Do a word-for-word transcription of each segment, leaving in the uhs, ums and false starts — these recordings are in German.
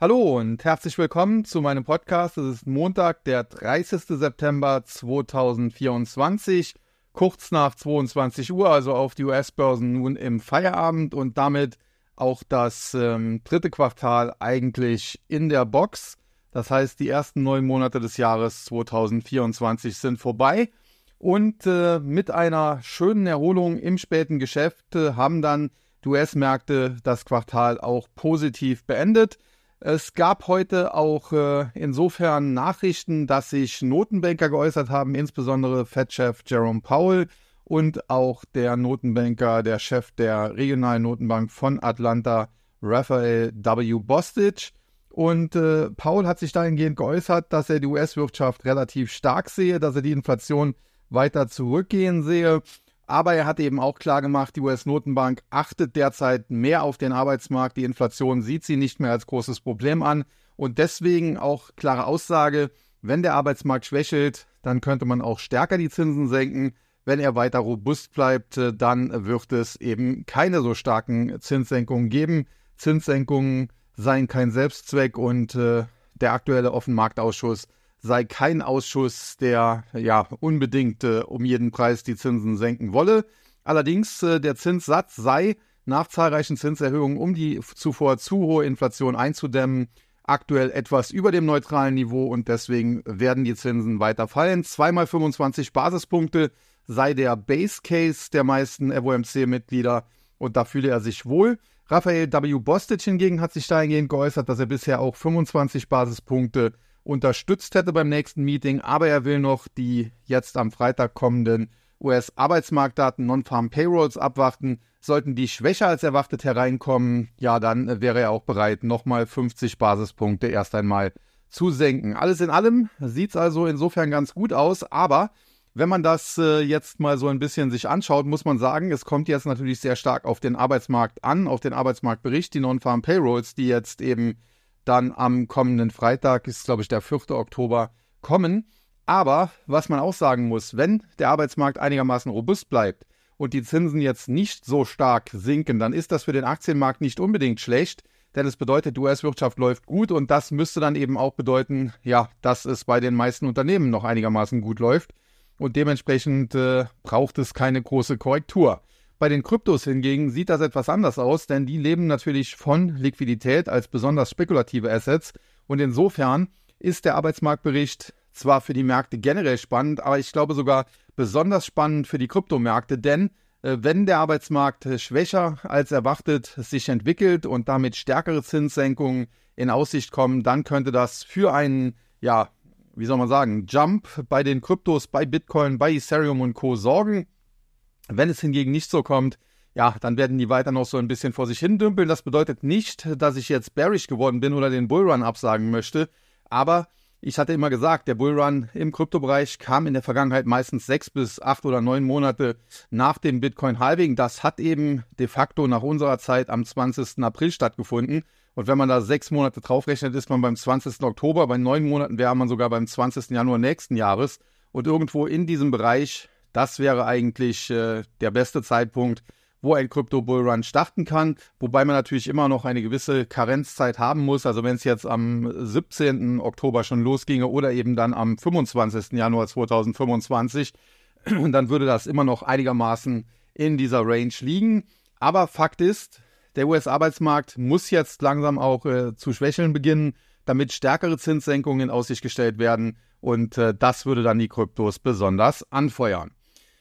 Hallo und herzlich willkommen zu meinem Podcast. Es ist Montag, der dreißigster September zweitausendvierundzwanzig, kurz nach zweiundzwanzig Uhr, also auf die U S-Börsen nun im Feierabend und damit auch das ähm, dritte Quartal eigentlich in der Box. Das heißt, die ersten neun Monate des Jahres zweitausendvierundzwanzig sind vorbei und äh, mit einer schönen Erholung im späten Geschäft äh, haben dann die U S-Märkte das Quartal auch positiv beendet. Es gab heute auch äh, insofern Nachrichten, dass sich Notenbanker geäußert haben, insbesondere Fed-Chef Jerome Powell und auch der Notenbanker, der Chef der regionalen Notenbank von Atlanta, Raphael W. Bostic. Und äh, Powell hat sich dahingehend geäußert, dass er die U S-Wirtschaft relativ stark sehe, dass er die Inflation weiter zurückgehen sehe. Aber er hat eben auch klargemacht, die U S-Notenbank achtet derzeit mehr auf den Arbeitsmarkt. Die Inflation sieht sie nicht mehr als großes Problem an. Und deswegen auch klare Aussage, wenn der Arbeitsmarkt schwächelt, dann könnte man auch stärker die Zinsen senken. Wenn er weiter robust bleibt, dann wird es eben keine so starken Zinssenkungen geben. Zinssenkungen seien kein Selbstzweck und äh, der aktuelle Offenmarktausschuss sei kein Ausschuss, der ja unbedingt äh, um jeden Preis die Zinsen senken wolle. Allerdings äh, der Zinssatz sei nach zahlreichen Zinserhöhungen, um die zuvor zu hohe Inflation einzudämmen, aktuell etwas über dem neutralen Niveau und deswegen werden die Zinsen weiter fallen. Zweimal fünfundzwanzig Basispunkte sei der Base Case der meisten F O M C-Mitglieder und da fühle er sich wohl. Raphael W. Bostic hingegen hat sich dahingehend geäußert, dass er bisher auch fünfundzwanzig Basispunkte unterstützt hätte beim nächsten Meeting, aber er will noch die jetzt am Freitag kommenden U S-Arbeitsmarktdaten Non-Farm Payrolls abwarten. Sollten die schwächer als erwartet hereinkommen, ja, dann wäre er auch bereit, nochmal fünfzig Basispunkte erst einmal zu senken. Alles in allem sieht es also insofern ganz gut aus, aber wenn man das äh, jetzt mal so ein bisschen sich anschaut, muss man sagen, es kommt jetzt natürlich sehr stark auf den Arbeitsmarkt an, auf den Arbeitsmarktbericht, die Non-Farm Payrolls, die jetzt eben dann am kommenden Freitag, ist glaube ich der vierte Oktober, kommen. Aber was man auch sagen muss, wenn der Arbeitsmarkt einigermaßen robust bleibt und die Zinsen jetzt nicht so stark sinken, dann ist das für den Aktienmarkt nicht unbedingt schlecht, denn es bedeutet, die U S-Wirtschaft läuft gut und das müsste dann eben auch bedeuten, ja, dass es bei den meisten Unternehmen noch einigermaßen gut läuft und dementsprechend äh, braucht es keine große Korrektur. Bei den Kryptos hingegen sieht das etwas anders aus, denn die leben natürlich von Liquidität als besonders spekulative Assets und insofern ist der Arbeitsmarktbericht zwar für die Märkte generell spannend, aber ich glaube sogar besonders spannend für die Kryptomärkte, denn äh, wenn der Arbeitsmarkt äh, schwächer als erwartet sich entwickelt und damit stärkere Zinssenkungen in Aussicht kommen, dann könnte das für einen, ja, wie soll man sagen, Jump bei den Kryptos, bei Bitcoin, bei Ethereum und Co. sorgen. Wenn es hingegen nicht so kommt, ja, dann werden die weiter noch so ein bisschen vor sich hin dümpeln. Das bedeutet nicht, dass ich jetzt bearish geworden bin oder den Bullrun absagen möchte, aber ich hatte immer gesagt, der Bullrun im Kryptobereich kam in der Vergangenheit meistens sechs bis acht oder neun Monate nach dem Bitcoin-Halving. Das hat eben de facto nach unserer Zeit am zwanzigsten April stattgefunden. Und wenn man da sechs Monate draufrechnet, ist man beim zwanzigsten Oktober. Bei neun Monaten wäre man sogar beim zwanzigsten Januar nächsten Jahres. Und irgendwo in diesem Bereich, das wäre eigentlich äh, der beste Zeitpunkt, wo ein Krypto-Bullrun starten kann, wobei man natürlich immer noch eine gewisse Karenzzeit haben muss. Also wenn es jetzt am siebzehnten Oktober schon losginge oder eben dann am fünfundzwanzigsten Januar zweitausendfünfundzwanzig, dann würde das immer noch einigermaßen in dieser Range liegen. Aber Fakt ist, der U S-Arbeitsmarkt muss jetzt langsam auch äh, zu schwächeln beginnen, damit stärkere Zinssenkungen in Aussicht gestellt werden und äh, das würde dann die Kryptos besonders anfeuern.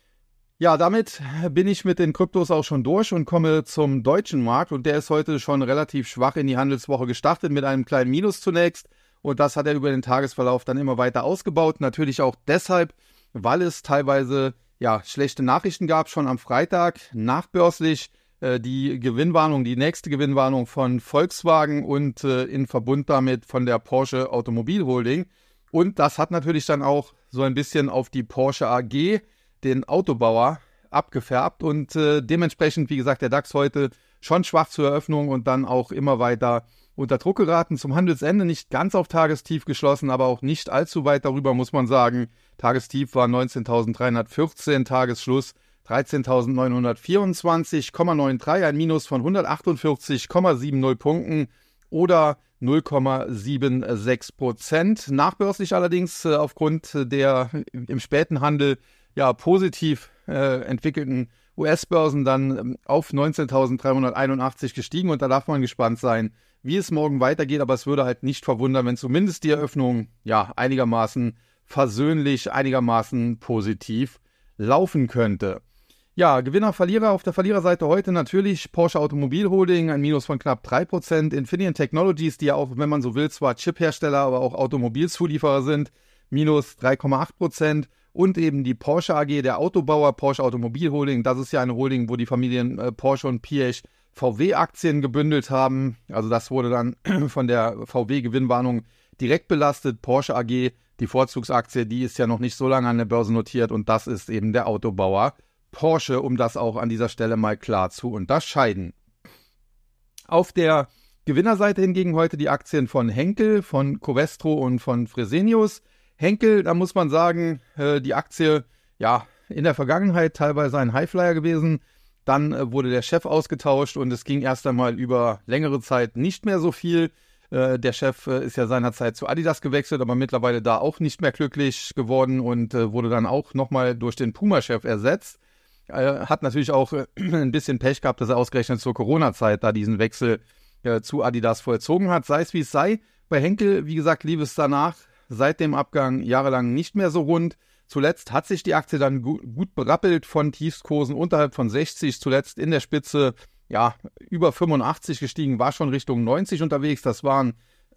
Ja, damit bin ich mit den Kryptos auch schon durch und komme zum deutschen Markt und der ist heute schon relativ schwach in die Handelswoche gestartet mit einem kleinen Minus zunächst und das hat er über den Tagesverlauf dann immer weiter ausgebaut. Natürlich auch deshalb, weil es teilweise ja schlechte Nachrichten gab, schon am Freitag nachbörslich äh, die Gewinnwarnung, die nächste Gewinnwarnung von Volkswagen und äh, in Verbund damit von der Porsche Automobil Holding und das hat natürlich dann auch so ein bisschen auf die Porsche A G, den Autobauer, abgefärbt und äh, dementsprechend, wie gesagt, der DAX heute schon schwach zur Eröffnung und dann auch immer weiter unter Druck geraten. Zum Handelsende nicht ganz auf Tagestief geschlossen, aber auch nicht allzu weit darüber, muss man sagen. Tagestief war neunzehntausenddreihundertvierzehn, Tagesschluss dreizehntausendneunhundertvierundzwanzig Komma dreiundneunzig, ein Minus von hundertachtundvierzig Komma siebzig Punkten oder null Komma sechsundsiebzig Prozent. Nachbörslich allerdings äh, aufgrund der im späten Handel ja positiv äh, entwickelten U S-Börsen dann ähm, auf neunzehntausenddreihunderteinundachtzig gestiegen und da darf man gespannt sein, wie es morgen weitergeht, aber es würde halt nicht verwundern, wenn zumindest die Eröffnung ja einigermaßen versöhnlich, einigermaßen positiv laufen könnte. Ja, Gewinner, Verlierer auf der Verliererseite heute natürlich Porsche Automobil Holding, ein Minus von knapp drei Prozent, Infineon Technologies, die ja auch, wenn man so will, zwar Chiphersteller, aber auch Automobilzulieferer sind, Minus drei Komma acht Prozent und eben die Porsche A G, der Autobauer Porsche Automobil Holding, das ist ja eine Holding, wo die Familien äh, Porsche und Piëch V W-Aktien gebündelt haben, also das wurde dann von der V W-Gewinnwarnung direkt belastet. Porsche A G, die Vorzugsaktie, die ist ja noch nicht so lange an der Börse notiert und das ist eben der Autobauer Porsche, um das auch an dieser Stelle mal klar zu unterscheiden. Auf der Gewinnerseite hingegen heute die Aktien von Henkel, von Covestro und von Fresenius. Henkel, da muss man sagen, die Aktie, ja, in der Vergangenheit teilweise ein Highflyer gewesen. Dann äh, wurde der Chef ausgetauscht und es ging erst einmal über längere Zeit nicht mehr so viel. Äh, der Chef äh, ist ja seinerzeit zu Adidas gewechselt, aber mittlerweile da auch nicht mehr glücklich geworden und äh, wurde dann auch nochmal durch den Puma-Chef ersetzt. Äh, hat natürlich auch äh, ein bisschen Pech gehabt, dass er ausgerechnet zur Corona-Zeit da diesen Wechsel äh, zu Adidas vollzogen hat. Sei es wie es sei, bei Henkel, wie gesagt, lief es danach seit dem Abgang jahrelang nicht mehr so rund. Zuletzt hat sich die Aktie dann gut, gut berappelt von Tiefstkursen unterhalb von sechzig, zuletzt in der Spitze ja über fünfundachtzig gestiegen, war schon Richtung neunzig unterwegs. Das waren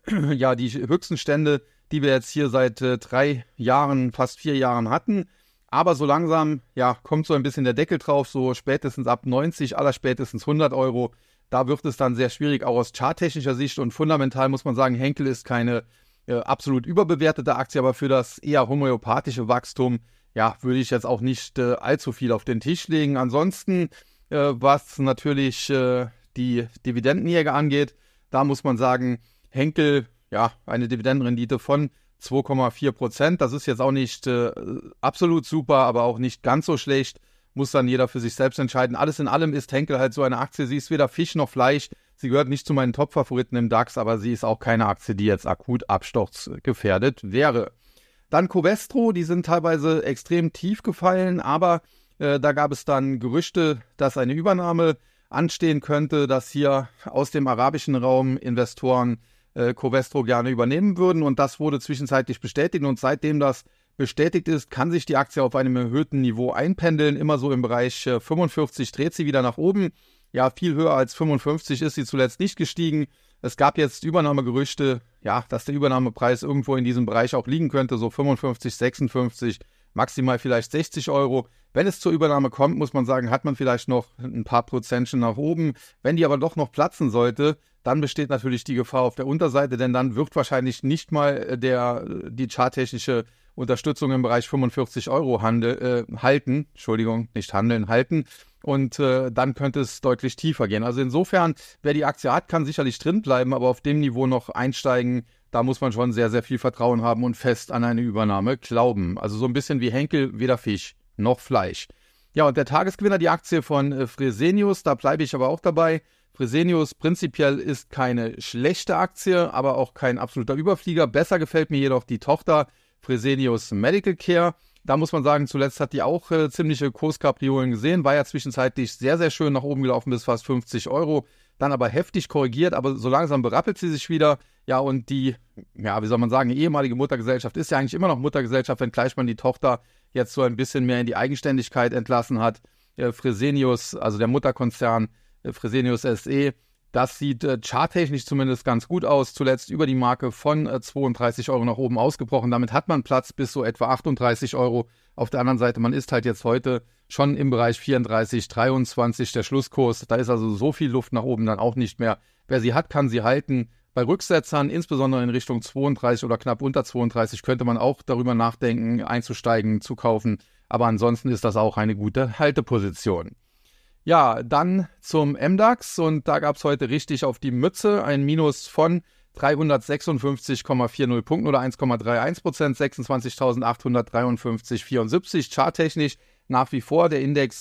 ja die höchsten Stände, die wir jetzt hier seit äh, drei Jahren, fast vier Jahren hatten. Aber so langsam ja kommt so ein bisschen der Deckel drauf, so spätestens ab neunzig, allerspätestens hundert Euro. Da wird es dann sehr schwierig, auch aus charttechnischer Sicht und fundamental muss man sagen, Henkel ist keine Äh, absolut überbewertete Aktie, aber für das eher homöopathische Wachstum, ja, würde ich jetzt auch nicht äh, allzu viel auf den Tisch legen. Ansonsten, äh, was natürlich äh, die Dividendenjäger angeht, da muss man sagen, Henkel, ja, eine Dividendenrendite von zwei Komma vier Prozent. Das ist jetzt auch nicht äh, absolut super, aber auch nicht ganz so schlecht. Muss dann jeder für sich selbst entscheiden. Alles in allem ist Henkel halt so eine Aktie, sie ist weder Fisch noch Fleisch. Sie gehört nicht zu meinen Top-Favoriten im DAX, aber sie ist auch keine Aktie, die jetzt akut absturzgefährdet wäre. Dann Covestro, die sind teilweise extrem tief gefallen, aber äh, da gab es dann Gerüchte, dass eine Übernahme anstehen könnte, dass hier aus dem arabischen Raum Investoren äh, Covestro gerne übernehmen würden und das wurde zwischenzeitlich bestätigt und seitdem das bestätigt ist, kann sich die Aktie auf einem erhöhten Niveau einpendeln, immer so im Bereich äh, fünfundvierzig dreht sie wieder nach oben. Ja, viel höher als fünfundfünfzig ist sie zuletzt nicht gestiegen. Es gab jetzt Übernahmegerüchte, ja, dass der Übernahmepreis irgendwo in diesem Bereich auch liegen könnte, so fünfundfünfzig, sechsundfünfzig, maximal vielleicht sechzig Euro. Wenn es zur Übernahme kommt, muss man sagen, hat man vielleicht noch ein paar Prozentchen nach oben. Wenn die aber doch noch platzen sollte, dann besteht natürlich die Gefahr auf der Unterseite, denn dann wird wahrscheinlich nicht mal der, die charttechnische Unterstützung im Bereich fünfundvierzig Euro handel, äh, halten, Entschuldigung, nicht handeln, halten und äh, dann könnte es deutlich tiefer gehen. Also insofern, wer die Aktie hat, kann sicherlich drin bleiben, aber auf dem Niveau noch einsteigen, da muss man schon sehr, sehr viel Vertrauen haben und fest an eine Übernahme glauben. Also so ein bisschen wie Henkel, weder Fisch noch Fleisch. Ja, und der Tagesgewinner, die Aktie von äh, Fresenius, da bleibe ich aber auch dabei. Fresenius prinzipiell ist keine schlechte Aktie, aber auch kein absoluter Überflieger. Besser gefällt mir jedoch die Tochter Fresenius Medical Care. Da muss man sagen, zuletzt hat die auch äh, ziemliche Kurskapriolen gesehen, war ja zwischenzeitlich sehr, sehr schön nach oben gelaufen bis fast fünfzig Euro, dann aber heftig korrigiert, aber so langsam berappelt sie sich wieder. Ja, und die, ja, wie soll man sagen, ehemalige Muttergesellschaft ist ja eigentlich immer noch Muttergesellschaft, wenngleich man die Tochter jetzt so ein bisschen mehr in die Eigenständigkeit entlassen hat. Äh, Fresenius, also der Mutterkonzern äh, Fresenius S E, das sieht äh, charttechnisch zumindest ganz gut aus. Zuletzt über die Marke von äh, zweiunddreißig Euro nach oben ausgebrochen. Damit hat man Platz bis so etwa achtunddreißig Euro. Auf der anderen Seite, man ist halt jetzt heute schon im Bereich vierunddreißig, dreiundzwanzig der Schlusskurs. Da ist also so viel Luft nach oben dann auch nicht mehr. Wer sie hat, kann sie halten. Bei Rücksetzern, insbesondere in Richtung zweiunddreißig oder knapp unter zweiunddreißig, könnte man auch darüber nachdenken, einzusteigen, zu kaufen. Aber ansonsten ist das auch eine gute Halteposition. Ja, dann zum M DAX und da gab es heute richtig auf die Mütze ein Minus von dreihundertsechsundfünfzig Komma vierzig Punkten oder eins Komma einunddreißig Prozent, sechsundzwanzigtausendachthundertdreiundfünfzig Komma vierundsiebzig. Charttechnisch nach wie vor der Index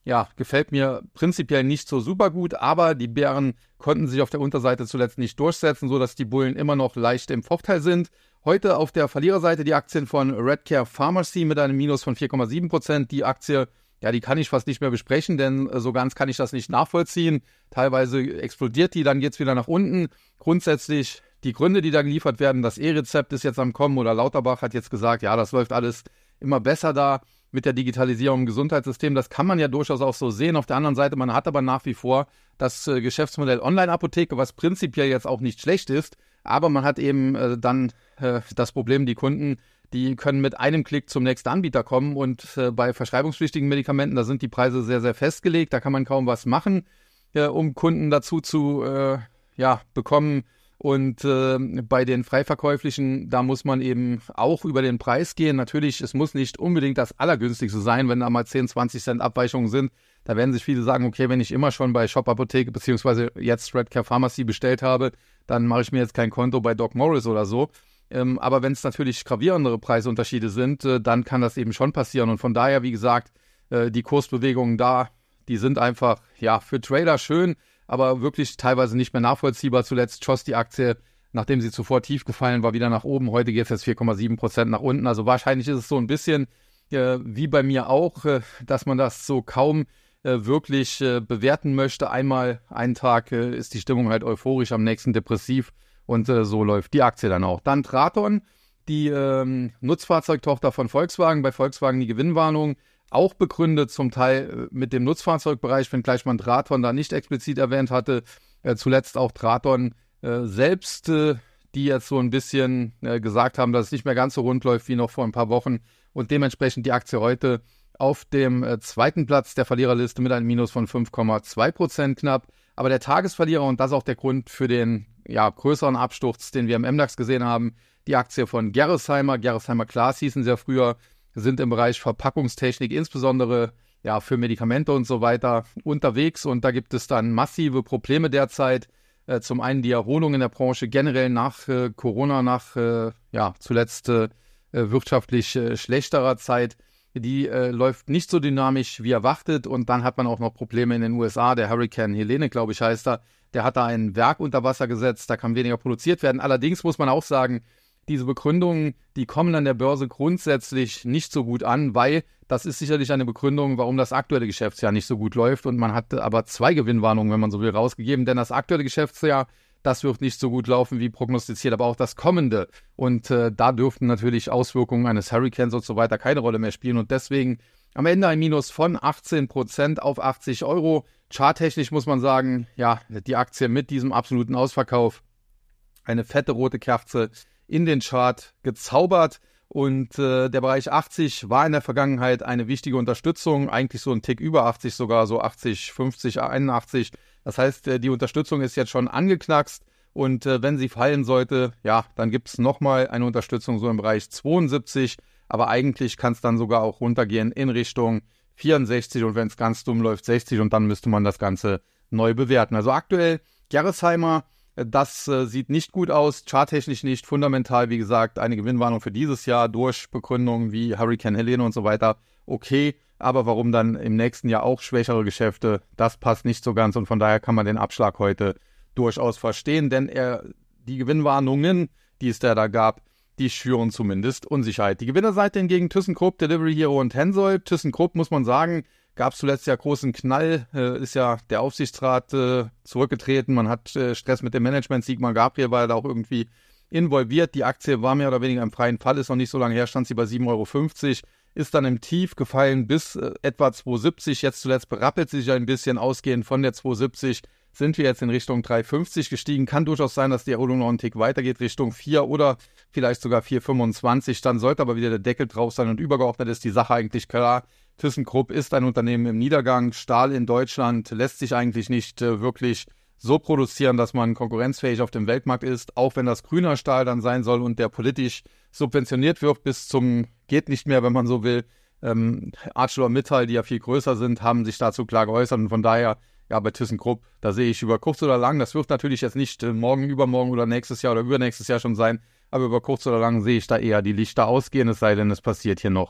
ja, gefällt mir prinzipiell nicht so super gut, aber die Bären konnten sich auf der Unterseite zuletzt nicht durchsetzen, sodass die Bullen immer noch leicht im Vorteil sind. Heute auf der Verliererseite die Aktien von Redcare Pharmacy mit einem Minus von vier Komma sieben Prozent. Die Aktie, ja, die kann ich fast nicht mehr besprechen, denn so ganz kann ich das nicht nachvollziehen. Teilweise explodiert die, dann geht es wieder nach unten. Grundsätzlich die Gründe, die da geliefert werden, das E-Rezept ist jetzt am Kommen oder Lauterbach hat jetzt gesagt, ja, das läuft alles immer besser da mit der Digitalisierung im Gesundheitssystem. Das kann man ja durchaus auch so sehen. Auf der anderen Seite, man hat aber nach wie vor das äh, Geschäftsmodell Online-Apotheke, was prinzipiell jetzt auch nicht schlecht ist, aber man hat eben äh, dann äh, das Problem, die Kunden, die können mit einem Klick zum nächsten Anbieter kommen und äh, bei verschreibungspflichtigen Medikamenten, da sind die Preise sehr, sehr festgelegt, da kann man kaum was machen, äh, um Kunden dazu zu äh, ja, bekommen. Und äh, bei den freiverkäuflichen, da muss man eben auch über den Preis gehen. Natürlich, es muss nicht unbedingt das Allergünstigste sein, wenn da mal zehn, zwanzig Cent Abweichungen sind. Da werden sich viele sagen, okay, wenn ich immer schon bei Shop Apotheke beziehungsweise jetzt Redcare Pharmacy bestellt habe, dann mache ich mir jetzt kein Konto bei Doc Morris oder so. Ähm, aber wenn es natürlich gravierendere Preisunterschiede sind, äh, dann kann das eben schon passieren. Und von daher, wie gesagt, äh, die Kursbewegungen da, die sind einfach ja für Trader schön, aber wirklich teilweise nicht mehr nachvollziehbar. Zuletzt schoss die Aktie, nachdem sie zuvor tief gefallen war, wieder nach oben. Heute geht es jetzt vier Komma sieben Prozent nach unten. Also wahrscheinlich ist es so ein bisschen äh, wie bei mir auch, äh, dass man das so kaum äh, wirklich äh, bewerten möchte. Einmal einen Tag äh, ist die Stimmung halt euphorisch, am nächsten depressiv und äh, so läuft die Aktie dann auch. Dann Traton, die ähm, Nutzfahrzeugtochter von Volkswagen. Bei Volkswagen die Gewinnwarnung. Auch begründet zum Teil mit dem Nutzfahrzeugbereich, wenngleich man Traton da nicht explizit erwähnt hatte. Äh, zuletzt auch Traton äh, selbst, äh, die jetzt so ein bisschen äh, gesagt haben, dass es nicht mehr ganz so rund läuft wie noch vor ein paar Wochen. Und dementsprechend die Aktie heute auf dem äh, zweiten Platz der Verliererliste mit einem Minus von fünf Komma zwei Prozent knapp. Aber der Tagesverlierer, und das ist auch der Grund für den ja, größeren Absturz, den wir im MDAX gesehen haben, die Aktie von Gerresheimer. Gerresheimer Glas hießen sie ja früher, sind im Bereich Verpackungstechnik, insbesondere ja für Medikamente und so weiter unterwegs. Und da gibt es dann massive Probleme derzeit. Äh, zum einen die Erholung in der Branche generell nach äh, Corona, nach äh, ja zuletzt äh, wirtschaftlich äh, schlechterer Zeit. Die äh, läuft nicht so dynamisch wie erwartet. Und dann hat man auch noch Probleme in den U S A. Der Hurricane Helene, glaube ich, heißt er. Der hat da ein Werk unter Wasser gesetzt. Da kann weniger produziert werden. Allerdings muss man auch sagen, diese Begründungen, die kommen an der Börse grundsätzlich nicht so gut an, weil das ist sicherlich eine Begründung, warum das aktuelle Geschäftsjahr nicht so gut läuft. Und man hat aber zwei Gewinnwarnungen, wenn man so will, rausgegeben. Denn das aktuelle Geschäftsjahr, das wird nicht so gut laufen wie prognostiziert, aber auch das kommende. Und äh, da dürften natürlich Auswirkungen eines Hurricanes und so weiter keine Rolle mehr spielen. Und deswegen am Ende ein Minus von achtzehn Prozent auf achtzig Euro. Charttechnisch muss man sagen, ja, die Aktie mit diesem absoluten Ausverkauf, eine fette rote Kerze in den Chart gezaubert und äh, der Bereich achtzig war in der Vergangenheit eine wichtige Unterstützung, eigentlich so ein Tick über achtzig sogar, so achtzig, fünfzig, einundachtzig. Das heißt, äh, die Unterstützung ist jetzt schon angeknackst und äh, wenn sie fallen sollte, ja, dann gibt es nochmal eine Unterstützung so im Bereich zweiundsiebzig, aber eigentlich kann es dann sogar auch runtergehen in Richtung vierundsechzig und wenn es ganz dumm läuft, sechzig und dann müsste man das Ganze neu bewerten. Also aktuell Gerresheimer, das äh, sieht nicht gut aus, charttechnisch nicht, fundamental, wie gesagt, eine Gewinnwarnung für dieses Jahr durch Begründungen wie Hurricane Helene und so weiter, okay, aber warum dann im nächsten Jahr auch schwächere Geschäfte, das passt nicht so ganz und von daher kann man den Abschlag heute durchaus verstehen, denn er, die Gewinnwarnungen, die es da, da gab, die schüren zumindest Unsicherheit. Die Gewinnerseite hingegen ThyssenKrupp, Delivery Hero und Hensoldt. ThyssenKrupp, muss man sagen, gab es zuletzt ja großen Knall, äh, ist ja der Aufsichtsrat äh, zurückgetreten, man hat äh, Stress mit dem Management, Sigmar Gabriel war da auch irgendwie involviert, die Aktie war mehr oder weniger im freien Fall, ist noch nicht so lange her, stand sie bei sieben Euro fünfzig, ist dann im Tief gefallen bis äh, etwa zwei Euro siebzig, jetzt zuletzt berappelt sie sich ein bisschen, ausgehend von der zwei Euro siebzig sind wir jetzt in Richtung drei Euro fünfzig gestiegen, kann durchaus sein, dass die Erholung noch einen Tick weitergeht, Richtung vier oder vielleicht sogar vier Euro fünfundzwanzig, dann sollte aber wieder der Deckel drauf sein und übergeordnet ist die Sache eigentlich klar. ThyssenKrupp ist ein Unternehmen im Niedergang. Stahl in Deutschland lässt sich eigentlich nicht äh, wirklich so produzieren, dass man konkurrenzfähig auf dem Weltmarkt ist, auch wenn das grüner Stahl dann sein soll und der politisch subventioniert wird bis zum geht nicht mehr, wenn man so will. Ähm, ArcelorMittal, die ja viel größer sind, haben sich dazu klar geäußert und von daher, ja, bei ThyssenKrupp, da sehe ich über kurz oder lang, das wird natürlich jetzt nicht äh, morgen, übermorgen oder nächstes Jahr oder übernächstes Jahr schon sein, aber über kurz oder lang sehe ich da eher die Lichter ausgehen, es sei denn, es passiert hier noch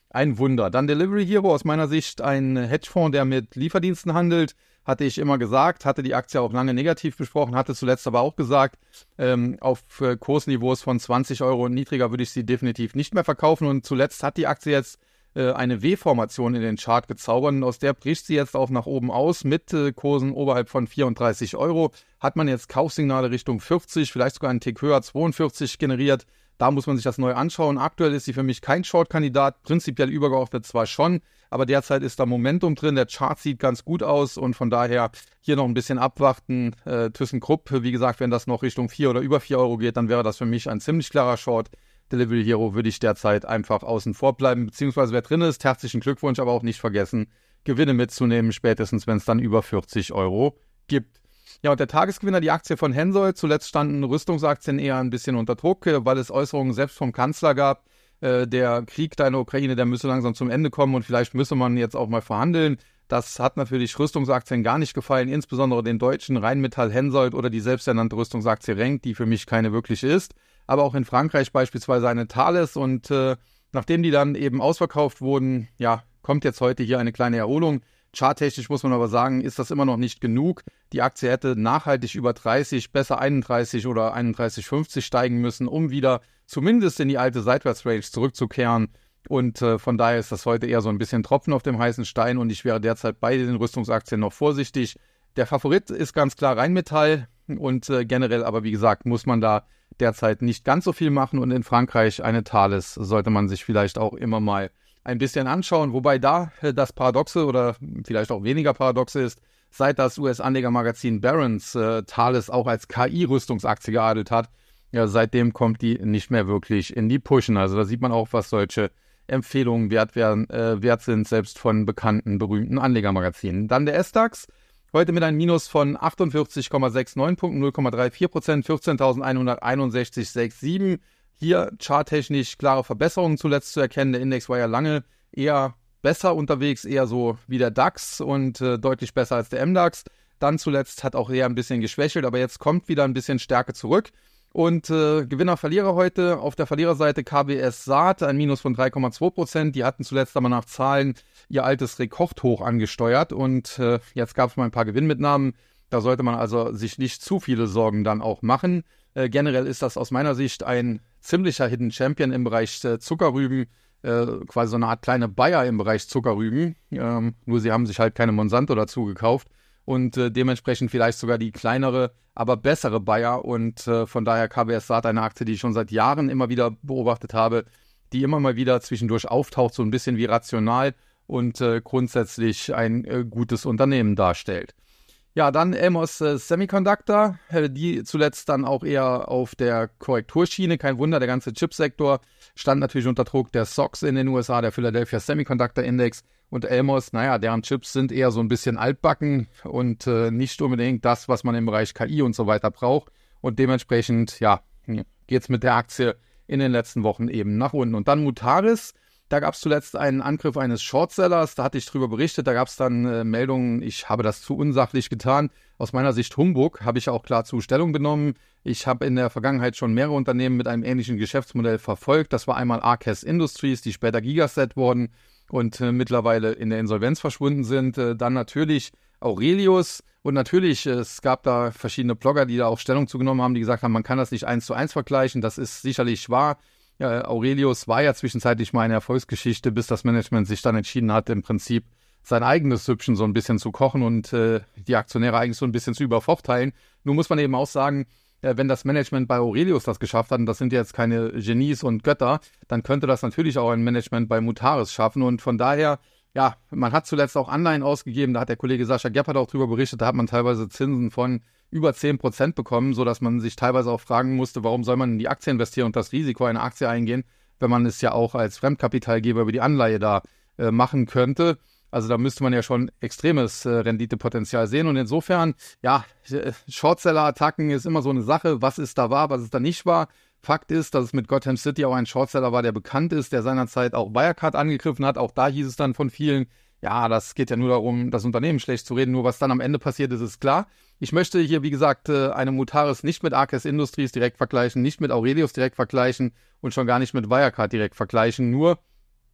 ein Wunder. Dann Delivery Hero, aus meiner Sicht ein Hedgefonds, der mit Lieferdiensten handelt. Hatte ich immer gesagt, hatte die Aktie auch lange negativ besprochen, hatte zuletzt aber auch gesagt, ähm, auf äh, Kursniveaus von zwanzig Euro und niedriger würde ich sie definitiv nicht mehr verkaufen. Und zuletzt hat die Aktie jetzt äh, eine W-Formation in den Chart gezaubert und aus der bricht sie jetzt auch nach oben aus mit äh, Kursen oberhalb von vierunddreißig Euro. Hat man jetzt Kaufsignale Richtung vierzig, vielleicht sogar einen Tick höher, zweiundvierzig generiert. Da muss man sich das neu anschauen. Aktuell ist sie für mich kein Short-Kandidat, prinzipiell übergeordnet zwar schon, aber derzeit ist da Momentum drin. Der Chart sieht ganz gut aus und von daher hier noch ein bisschen abwarten. Äh, ThyssenKrupp, wie gesagt, wenn das noch Richtung vier oder über vier Euro geht, dann wäre das für mich ein ziemlich klarer Short. Delivery Hero würde ich derzeit einfach außen vor bleiben, beziehungsweise wer drin ist, herzlichen Glückwunsch, aber auch nicht vergessen, Gewinne mitzunehmen, spätestens wenn es dann über vierzig Euro gibt. Ja, und der Tagesgewinner, die Aktie von Hensoldt. Zuletzt standen Rüstungsaktien eher ein bisschen unter Druck, weil es Äußerungen selbst vom Kanzler gab, äh, der Krieg da in der Ukraine, der müsse langsam zum Ende kommen und vielleicht müsse man jetzt auch mal verhandeln. Das hat natürlich Rüstungsaktien gar nicht gefallen, insbesondere den deutschen Rheinmetall Hensoldt oder die selbsternannte Rüstungsaktie Renk, die für mich keine wirklich ist. Aber auch in Frankreich beispielsweise eine Thales und äh, nachdem die dann eben ausverkauft wurden, ja, kommt jetzt heute hier eine kleine Erholung. Charttechnisch muss man aber sagen, ist das immer noch nicht genug. Die Aktie hätte nachhaltig über dreißig, besser einunddreißig oder einunddreißig fünfzig steigen müssen, um wieder zumindest in die alte Seitwärtsrange zurückzukehren. Und äh, von daher ist das heute eher so ein bisschen Tropfen auf dem heißen Stein und ich wäre derzeit bei den Rüstungsaktien noch vorsichtig. Der Favorit ist ganz klar Rheinmetall und äh, generell aber wie gesagt muss man da derzeit nicht ganz so viel machen und in Frankreich eine Thales sollte man sich vielleicht auch immer mal ein bisschen anschauen, wobei da das Paradoxe oder vielleicht auch weniger Paradoxe ist, seit das U S-Anlegermagazin Barron's äh, Thales auch als K I-Rüstungsaktie geadelt hat, ja, seitdem kommt die nicht mehr wirklich in die Pushen. Also da sieht man auch, was solche Empfehlungen wert, werden, äh, wert sind, selbst von bekannten, berühmten Anlegermagazinen. Dann der S-DAX, heute mit einem Minus von achtundvierzig Komma neunundsechzig Punkten, null Komma vierunddreißig Prozent, vierzehntausendeinhunderteinundsechzig Komma siebenundsechzig. Hier charttechnisch klare Verbesserungen zuletzt zu erkennen. Der Index war ja lange eher besser unterwegs, eher so wie der DAX und äh, deutlich besser als der M DAX. Dann zuletzt hat auch eher ein bisschen geschwächelt, aber jetzt kommt wieder ein bisschen Stärke zurück. Und äh, Gewinner, Verlierer heute auf der Verliererseite K B S Saat, ein Minus von drei Komma zwei Prozent. Die hatten zuletzt aber nach Zahlen ihr altes Rekordhoch angesteuert und äh, jetzt gab es mal ein paar Gewinnmitnahmen. Da sollte man also sich nicht zu viele Sorgen dann auch machen. Äh, generell ist das aus meiner Sicht ein ziemlicher Hidden Champion im Bereich äh, Zuckerrüben, äh, quasi so eine Art kleine Bayer im Bereich Zuckerrüben. Ähm, nur sie haben sich halt keine Monsanto dazu gekauft und äh, dementsprechend vielleicht sogar die kleinere, aber bessere Bayer und äh, von daher K B S Saat eine Aktie, die ich schon seit Jahren immer wieder beobachtet habe, die immer mal wieder zwischendurch auftaucht, so ein bisschen wie rational und äh, grundsätzlich ein äh, gutes Unternehmen darstellt. Ja, dann Elmos äh, Semiconductor, äh, die zuletzt dann auch eher auf der Korrekturschiene. Kein Wunder, der ganze Chipsektor stand natürlich unter Druck. Der S O X in den U S A, der Philadelphia Semiconductor Index und Elmos, naja, deren Chips sind eher so ein bisschen altbacken und äh, nicht unbedingt das, was man im Bereich K I und so weiter braucht. Und dementsprechend, ja, geht es mit der Aktie in den letzten Wochen eben nach unten. Und dann Mutaris. Da gab es zuletzt einen Angriff eines Shortsellers, da hatte ich drüber berichtet, da gab es dann äh, Meldungen, ich habe das zu unsachlich getan. Aus meiner Sicht Humbug, habe ich auch klar zu Stellung genommen. Ich habe in der Vergangenheit schon mehrere Unternehmen mit einem ähnlichen Geschäftsmodell verfolgt. Das war einmal R K S Industries, die später Gigaset wurden und äh, mittlerweile in der Insolvenz verschwunden sind. Äh, dann natürlich Aurelius und natürlich, äh, es gab da verschiedene Blogger, die da auch Stellung zugenommen haben, die gesagt haben, man kann das nicht eins zu eins vergleichen. Das ist sicherlich wahr. Ja, Aurelius war ja zwischenzeitlich mal eine Erfolgsgeschichte, bis das Management sich dann entschieden hat, im Prinzip sein eigenes Süppchen so ein bisschen zu kochen und äh, die Aktionäre eigentlich so ein bisschen zu übervorteilen. Nun muss man eben auch sagen, äh, wenn das Management bei Aurelius das geschafft hat, und das sind jetzt keine Genies und Götter, dann könnte das natürlich auch ein Management bei Mutaris schaffen und von daher, ja, man hat zuletzt auch Anleihen ausgegeben, da hat der Kollege Sascha Gebhardt auch drüber berichtet, da hat man teilweise Zinsen von über zehn Prozent bekommen, sodass man sich teilweise auch fragen musste, warum soll man in die Aktie investieren und das Risiko einer Aktie eingehen, wenn man es ja auch als Fremdkapitalgeber über die Anleihe da äh, machen könnte. Also da müsste man ja schon extremes äh, Renditepotenzial sehen und insofern, ja, Shortseller-Attacken ist immer so eine Sache, was ist da wahr, was ist da nicht wahr. Fakt ist, dass es mit Gotham City auch ein Shortseller war, der bekannt ist, der seinerzeit auch Wirecard angegriffen hat. Auch da hieß es dann von vielen, ja, das geht ja nur darum, das Unternehmen schlecht zu reden. Nur was dann am Ende passiert ist, ist klar. Ich möchte hier, wie gesagt, eine Mutaris nicht mit R K S Industries direkt vergleichen, nicht mit Aurelius direkt vergleichen und schon gar nicht mit Wirecard direkt vergleichen. Nur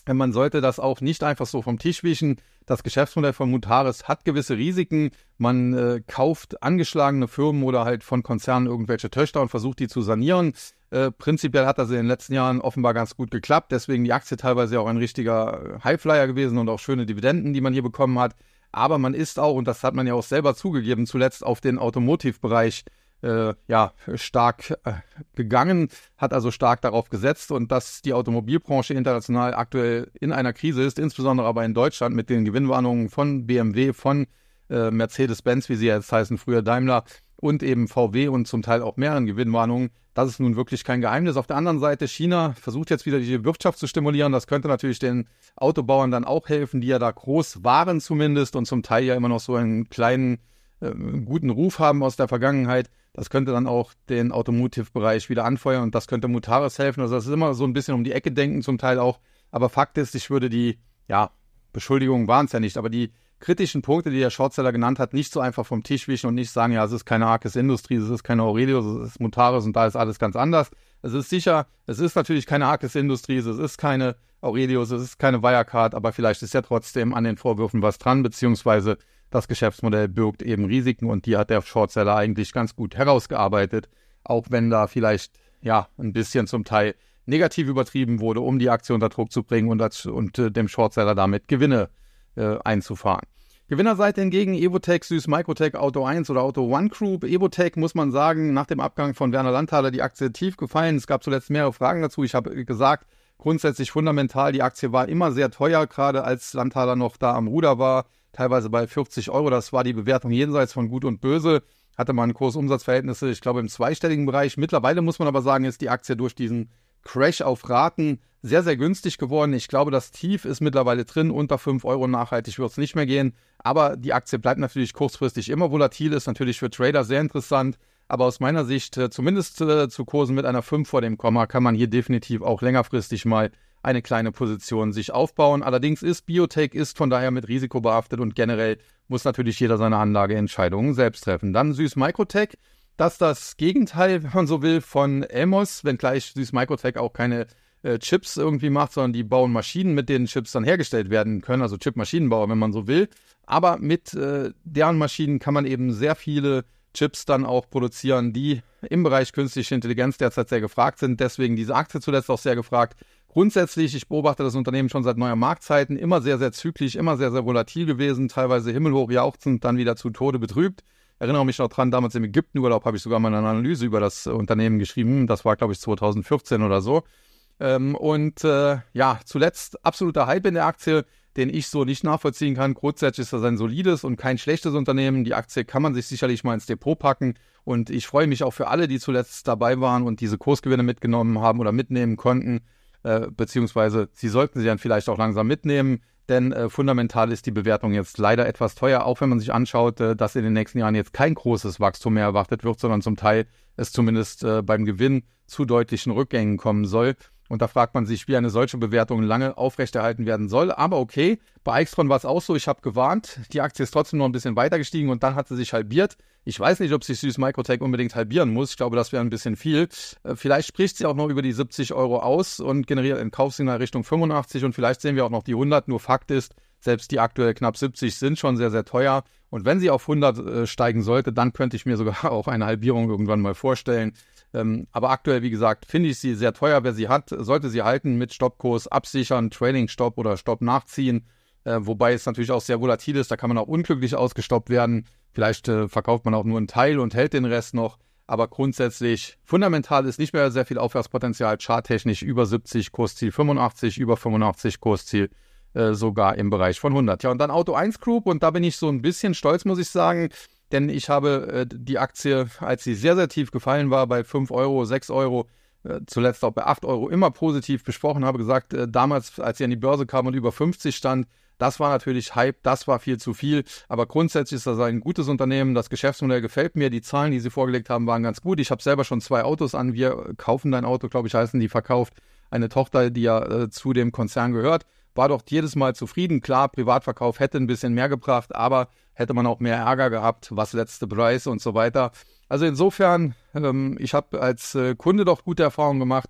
Man sollte das auch nicht einfach so vom Tisch wischen. Das Geschäftsmodell von Mutares hat gewisse Risiken. Man äh, kauft angeschlagene Firmen oder halt von Konzernen irgendwelche Töchter und versucht, die zu sanieren. Äh, prinzipiell hat das in den letzten Jahren offenbar ganz gut geklappt. Deswegen die Aktie teilweise auch ein richtiger Highflyer gewesen und auch schöne Dividenden, die man hier bekommen hat. Aber man ist auch, und das hat man ja auch selber zugegeben, zuletzt auf den Automotive-Bereich Äh, ja, stark äh, gegangen, hat also stark darauf gesetzt, und dass die Automobilbranche international aktuell in einer Krise ist, insbesondere aber in Deutschland mit den Gewinnwarnungen von B M W, von äh, Mercedes-Benz, wie sie jetzt heißen, früher Daimler, und eben V W und zum Teil auch mehreren Gewinnwarnungen. Das ist nun wirklich kein Geheimnis. Auf der anderen Seite, China versucht jetzt wieder die Wirtschaft zu stimulieren. Das könnte natürlich den Autobauern dann auch helfen, die ja da groß waren zumindest und zum Teil ja immer noch so einen kleinen, äh, guten Ruf haben aus der Vergangenheit. Das könnte dann auch den Automotive-Bereich wieder anfeuern und das könnte Mutares helfen. Also das ist immer so ein bisschen um die Ecke denken zum Teil auch. Aber Fakt ist, ich würde die, ja, Beschuldigungen waren es ja nicht, aber die kritischen Punkte, die der Shortseller genannt hat, nicht so einfach vom Tisch wischen und nicht sagen, ja, es ist keine Arcus Industries, es ist keine Aurelius, es ist Mutares und da ist alles ganz anders. Es ist sicher, es ist natürlich keine Arcus Industries, es ist keine Aurelius, es ist keine Wirecard, aber vielleicht ist ja trotzdem an den Vorwürfen was dran, beziehungsweise das Geschäftsmodell birgt eben Risiken und die hat der Shortseller eigentlich ganz gut herausgearbeitet, auch wenn da vielleicht ja ein bisschen zum Teil negativ übertrieben wurde, um die Aktie unter Druck zu bringen und, als, und äh, dem Shortseller damit Gewinne äh, einzufahren. Gewinnerseite hingegen Evotec, Süß Microtec, Auto eins oder Auto One Group. Evotec, muss man sagen, nach dem Abgang von Werner Landthaler die Aktie tief gefallen. Es gab zuletzt mehrere Fragen dazu. Ich habe gesagt, grundsätzlich fundamental, die Aktie war immer sehr teuer, gerade als Landthaler noch da am Ruder war. Teilweise bei vierzig Euro, das war die Bewertung jenseits von Gut und Böse, hatte man Kurs-Umsatz-Verhältnisse, ich glaube, im zweistelligen Bereich. Mittlerweile muss man aber sagen, ist die Aktie durch diesen Crash auf Raten sehr, sehr günstig geworden. Ich glaube, das Tief ist mittlerweile drin, unter fünf Euro nachhaltig wird es nicht mehr gehen, aber die Aktie bleibt natürlich kurzfristig immer volatil, ist natürlich für Trader sehr interessant, aber aus meiner Sicht, zumindest äh, zu Kursen mit einer fünf vor dem Komma, kann man hier definitiv auch längerfristig mal eine kleine Position sich aufbauen. Allerdings ist Biotech ist von daher mit Risiko behaftet und generell muss natürlich jeder seine Anlageentscheidungen selbst treffen. Dann Süß Microtech, das ist das Gegenteil, wenn man so will, von Elmos, wenngleich Süß Microtech auch keine äh, Chips irgendwie macht, sondern die bauen Maschinen, mit denen Chips dann hergestellt werden können, also Chip-Maschinenbauer, wenn man so will. Aber mit äh, deren Maschinen kann man eben sehr viele Chips dann auch produzieren, die im Bereich künstliche Intelligenz derzeit sehr gefragt sind. Deswegen diese Aktie zuletzt auch sehr gefragt. Grundsätzlich, ich beobachte das Unternehmen schon seit neuer Marktzeiten, immer sehr, sehr zyklisch, immer sehr, sehr volatil gewesen, teilweise himmelhoch jauchzend, dann wieder zu Tode betrübt. Ich erinnere mich noch dran, damals im Ägyptenurlaub habe ich sogar mal eine Analyse über das Unternehmen geschrieben. Das war, glaube ich, zweitausendvierzehn oder so. Ähm, und äh, ja, zuletzt absoluter Hype in der Aktie, den ich so nicht nachvollziehen kann. Grundsätzlich ist das ein solides und kein schlechtes Unternehmen. Die Aktie kann man sich sicherlich mal ins Depot packen. Und ich freue mich auch für alle, die zuletzt dabei waren und diese Kursgewinne mitgenommen haben oder mitnehmen konnten. Äh, beziehungsweise sie sollten sie dann vielleicht auch langsam mitnehmen, denn äh, fundamental ist die Bewertung jetzt leider etwas teuer, auch wenn man sich anschaut, äh, dass in den nächsten Jahren jetzt kein großes Wachstum mehr erwartet wird, sondern zum Teil es zumindest äh, beim Gewinn zu deutlichen Rückgängen kommen soll. Und da fragt man sich, wie eine solche Bewertung lange aufrechterhalten werden soll. Aber okay, bei Aixtron war es auch so, ich habe gewarnt, die Aktie ist trotzdem noch ein bisschen weiter gestiegen und dann hat sie sich halbiert. Ich weiß nicht, ob sich Süß Microtech unbedingt halbieren muss. Ich glaube, das wäre ein bisschen viel. Vielleicht spricht sie auch noch über die siebzig Euro aus und generiert ein Kaufsignal Richtung fünfundachtzig und vielleicht sehen wir auch noch die hundert. Nur Fakt ist, selbst die aktuell knapp siebzig sind schon sehr, sehr teuer. Und wenn sie auf hundert äh, steigen sollte, dann könnte ich mir sogar auch eine Halbierung irgendwann mal vorstellen. Ähm, aber aktuell, wie gesagt, finde ich sie sehr teuer. Wer sie hat, sollte sie halten, mit Stoppkurs absichern, Trailing-Stopp oder Stopp nachziehen. Äh, wobei es natürlich auch sehr volatil ist. Da kann man auch unglücklich ausgestoppt werden. Vielleicht äh, verkauft man auch nur einen Teil und hält den Rest noch. Aber grundsätzlich, fundamental ist nicht mehr sehr viel Aufwärtspotenzial. Charttechnisch über siebzig, Kursziel fünfundachtzig, über fünfundachtzig, Kursziel äh, sogar im Bereich von hundert. Ja, und dann Auto eins Group. Und da bin ich so ein bisschen stolz, muss ich sagen. Denn ich habe äh, die Aktie, als sie sehr, sehr tief gefallen war, bei fünf Euro, sechs Euro, äh, zuletzt auch bei acht Euro, immer positiv besprochen, habe gesagt, äh, damals, als sie an die Börse kam und über fünfzig stand, das war natürlich Hype, das war viel zu viel, aber grundsätzlich ist das ein gutes Unternehmen, das Geschäftsmodell gefällt mir, die Zahlen, die sie vorgelegt haben, waren ganz gut. Ich habe selber schon zwei Autos an, wir kaufen dein Auto, glaube ich, heißen die, verkauft eine Tochter, die ja äh, zu dem Konzern gehört, war doch jedes Mal zufrieden. Klar, Privatverkauf hätte ein bisschen mehr gebracht, aber hätte man auch mehr Ärger gehabt, was letzte Preis und so weiter. Also insofern, ähm, ich habe als äh, Kunde doch gute Erfahrungen gemacht.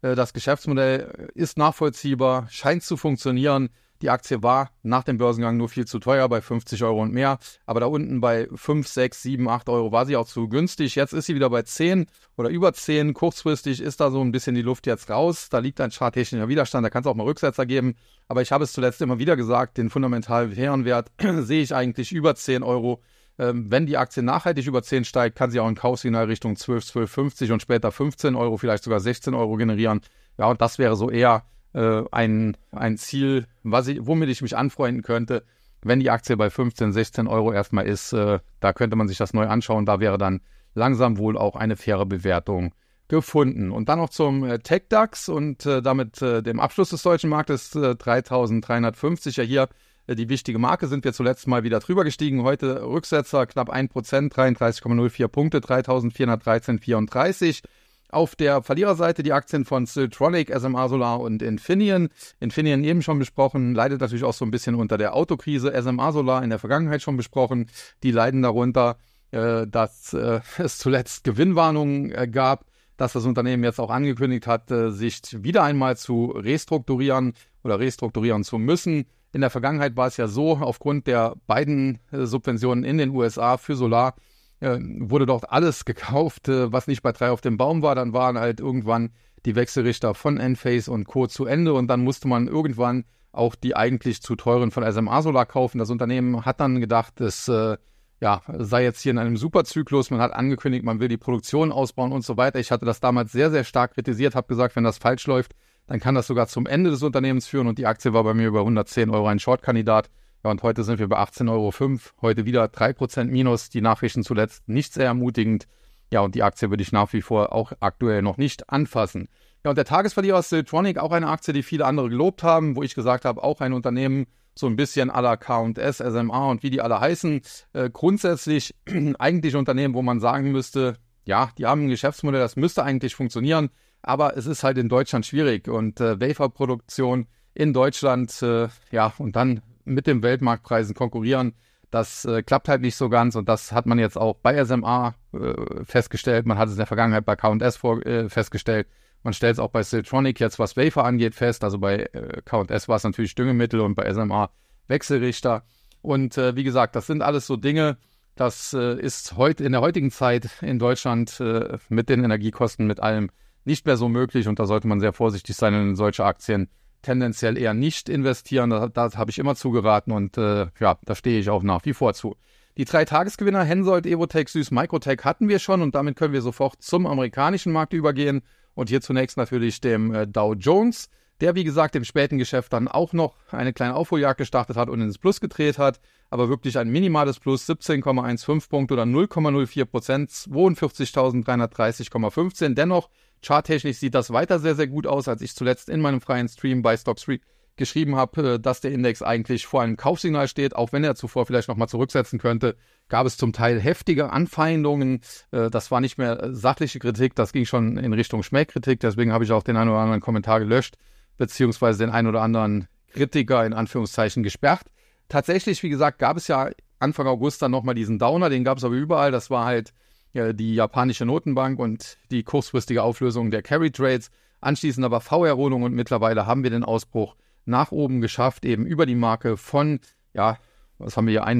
Das Geschäftsmodell ist nachvollziehbar, scheint zu funktionieren. Die Aktie war nach dem Börsengang nur viel zu teuer, bei fünfzig Euro und mehr. Aber da unten bei fünf, sechs, sieben, acht Euro war sie auch zu günstig. Jetzt ist sie wieder bei zehn oder über zehn. Kurzfristig ist da so ein bisschen die Luft jetzt raus. Da liegt ein charttechnischer Widerstand, da kann es auch mal Rücksetzer geben. Aber ich habe es zuletzt immer wieder gesagt, den fundamental fairen Wert sehe ich eigentlich über zehn Euro. Ähm, wenn die Aktie nachhaltig über zehn steigt, kann sie auch ein Kaufsignal Richtung zwölf, zwölf fünfzig und später fünfzehn Euro, vielleicht sogar sechzehn Euro generieren. Ja, und das wäre so eher äh, ein, ein Ziel, was ich, womit ich mich anfreunden könnte, wenn die Aktie bei fünfzehn, sechzehn Euro erstmal ist. Äh, da könnte man sich das neu anschauen. Da wäre dann langsam wohl auch eine faire Bewertung gefunden. Und dann noch zum äh, TecDAX und äh, damit äh, dem Abschluss des deutschen Marktes äh, dreitausenddreihundertfünfzig. Ja, hier die wichtige Marke, sind wir zuletzt mal wieder drüber gestiegen. Heute Rücksetzer knapp ein Prozent, dreiunddreißig Komma null vier Punkte, dreitausendvierhundertdreizehn Komma vierunddreißig. Auf der Verliererseite die Aktien von Siltronic, S M A Solar und Infineon. Infineon eben schon besprochen, leidet natürlich auch so ein bisschen unter der Autokrise. S M A Solar in der Vergangenheit schon besprochen. Die leiden darunter, äh, dass äh, es zuletzt Gewinnwarnungen äh, gab, dass das Unternehmen jetzt auch angekündigt hat, äh, sich wieder einmal zu restrukturieren oder restrukturieren zu müssen. In der Vergangenheit war es ja so, aufgrund der beiden äh, Subventionen in den U S A für Solar äh, wurde dort alles gekauft, äh, was nicht bei drei auf dem Baum war. Dann waren halt irgendwann die Wechselrichter von Enphase und Co. zu Ende und dann musste man irgendwann auch die eigentlich zu teuren von S M A Solar kaufen. Das Unternehmen hat dann gedacht, es äh, ja, sei jetzt hier in einem Superzyklus. Man hat angekündigt, man will die Produktion ausbauen und so weiter. Ich hatte das damals sehr, sehr stark kritisiert, habe gesagt, wenn das falsch läuft, dann kann das sogar zum Ende des Unternehmens führen und die Aktie war bei mir über hundertzehn Euro ein Short-Kandidat. Ja, und heute sind wir bei achtzehn Euro fünf, heute wieder drei Prozent minus, die Nachrichten zuletzt nicht sehr ermutigend. Ja, und die Aktie würde ich nach wie vor auch aktuell noch nicht anfassen. Ja, und der Tagesverlierer ist Siltronic, auch eine Aktie, die viele andere gelobt haben, wo ich gesagt habe, auch ein Unternehmen, so ein bisschen à la K und S, S M A und wie die alle heißen. Äh, grundsätzlich eigentlich Unternehmen, wo man sagen müsste, ja, die haben ein Geschäftsmodell, das müsste eigentlich funktionieren. Aber es ist halt in Deutschland schwierig und äh, Waferproduktion in Deutschland, äh, ja, und dann mit den Weltmarktpreisen konkurrieren, das äh, klappt halt nicht so ganz und das hat man jetzt auch bei S M A äh, festgestellt, man hat es in der Vergangenheit bei K und S vor, äh, festgestellt, man stellt es auch bei Siltronic jetzt, was Wafer angeht, fest, also bei äh, K und S war es natürlich Düngemittel und bei S M A Wechselrichter und äh, wie gesagt, das sind alles so Dinge, das äh, ist heute in der heutigen Zeit in Deutschland äh, mit den Energiekosten, mit allem nicht mehr so möglich und da sollte man sehr vorsichtig sein und in solche Aktien tendenziell eher nicht investieren. Da, da habe ich immer zugeraten und äh, ja, da stehe ich auch nach wie vor zu. Die drei Tagesgewinner Hensoldt, Evotec, Süß, Microtech hatten wir schon und damit können wir sofort zum amerikanischen Markt übergehen und hier zunächst natürlich dem äh, Dow Jones, der wie gesagt im späten Geschäft dann auch noch eine kleine Aufholjagd gestartet hat und ins Plus gedreht hat, aber wirklich ein minimales Plus, siebzehn Komma fünfzehn Punkte oder null Komma null vier Prozent, zweiundvierzigtausenddreihundertdreißig Komma fünfzehn. Dennoch, charttechnisch sieht das weiter sehr, sehr gut aus, als ich zuletzt in meinem freien Stream bei Stocks geschrieben habe, dass der Index eigentlich vor einem Kaufsignal steht, auch wenn er zuvor vielleicht nochmal zurücksetzen könnte, gab es zum Teil heftige Anfeindungen. Das war nicht mehr sachliche Kritik, das ging schon in Richtung Schmähkritik, deswegen habe ich auch den einen oder anderen Kommentar gelöscht, beziehungsweise den einen oder anderen Kritiker in Anführungszeichen gesperrt. Tatsächlich, wie gesagt, gab es ja Anfang August dann nochmal diesen Downer, den gab es aber überall, das war halt ja, die japanische Notenbank und die kurzfristige Auflösung der Carry Trades, anschließend aber V-Erholung und mittlerweile haben wir den Ausbruch nach oben geschafft, eben über die Marke von, ja, was haben wir hier,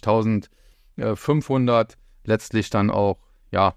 einundvierzigtausendfünfhundert, letztlich dann auch, ja,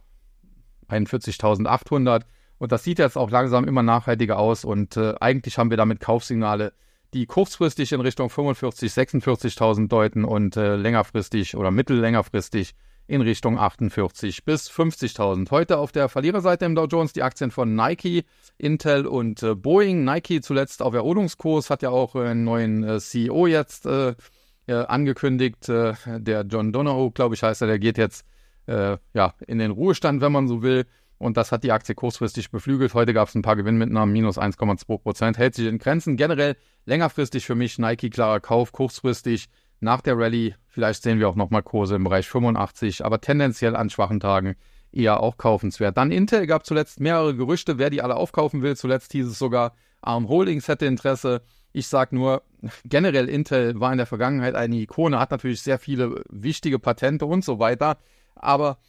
einundvierzigtausendachthundert und das sieht jetzt auch langsam immer nachhaltiger aus und äh, eigentlich haben wir damit Kaufsignale, die kurzfristig in Richtung fünfundvierzigtausend, sechsundvierzigtausend deuten und äh, längerfristig oder mittellängerfristig in Richtung achtundvierzigtausend bis fünfzigtausend. Heute auf der Verliererseite im Dow Jones die Aktien von Nike, Intel und äh, Boeing. Nike zuletzt auf Erholungskurs, hat ja auch einen neuen äh, C E O jetzt äh, äh, angekündigt. Äh, der John Donahoe, glaube ich, heißt er, der geht jetzt äh, ja, in den Ruhestand, wenn man so will. Und das hat die Aktie kurzfristig beflügelt. Heute gab es ein paar Gewinnmitnahmen, minus eins Komma zwei Prozent, hält sich in Grenzen. Generell längerfristig für mich Nike klarer Kauf, kurzfristig nach der Rallye. Vielleicht sehen wir auch nochmal Kurse im Bereich fünfundachtzig, aber tendenziell an schwachen Tagen eher auch kaufenswert. Dann Intel, gab zuletzt mehrere Gerüchte, wer die alle aufkaufen will. Zuletzt hieß es sogar, Arm Holdings hätte Interesse. Ich sage nur, generell Intel war in der Vergangenheit eine Ikone, hat natürlich sehr viele wichtige Patente und so weiter, aber